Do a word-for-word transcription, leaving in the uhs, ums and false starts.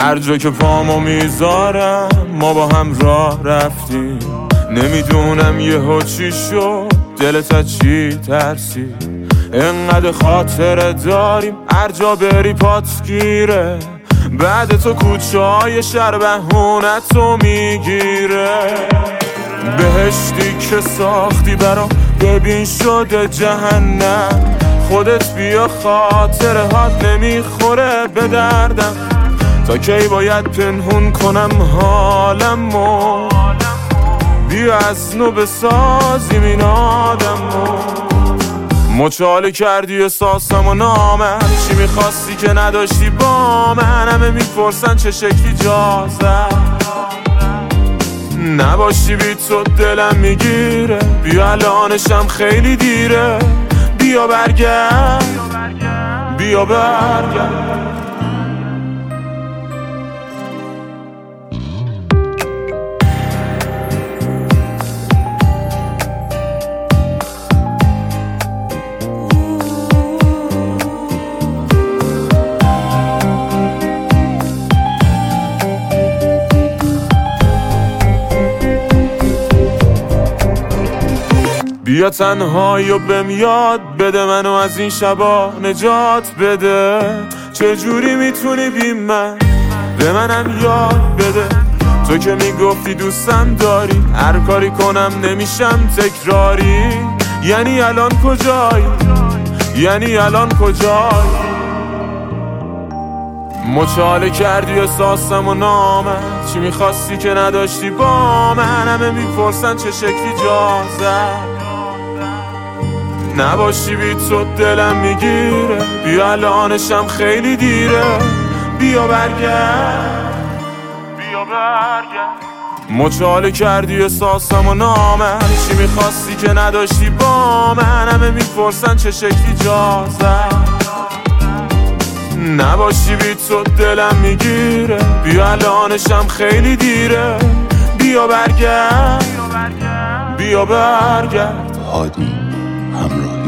هر جا که پامو میذارم ما با هم راه رفتیم. نمیدونم یهو چی شد دلت از چی ترسی، انقدر خاطره داریم هر جا بری پات گیره. بعد تو کوچه های شهر بهونتو میگیره. بهشتی که ساختی برام ببین شده جهنم. خودت بیا خاطره هات نمیخوره به دردم. تا کی باید پنهون کنم حالمو، بیا از نو بسازیم این آدمو. مچاله کردی احساسم و نامم، چی میخواستی که نداشتی با من. همه میپرسن چه شکلی جازم، نباشی بی تو دلم میگیره. بیا الانشم خیلی دیره، بیا برگرد بیا برگرد. بیا تنهایی و بهم یاد بده، منو از این شبا نجات بده. چجوری میتونی بی من به منم یاد بده. تو که میگفتی دوستم داری، هر کاری کنم نمیشم تکراری. یعنی الان کجایی؟ یعنی الان کجایی؟ مچاله کردی احساسم و نامم، چی میخواستی که نداشتی با من. همه میپرسن چه شکلی جازم، نباشی بی تو دلم میگیره. بیا الانشم خیلی دیره، بیا برگرد بیا برگرد. مچاله کردی احساسم و نامم، چی میخواستی که نداشتی با من. همه میپرسن چه شکلی جازم، نباشی بی تو دلم میگیره. بیا الانشم خیلی دیره، بیا برگرد بیا برگرد. هادی همراه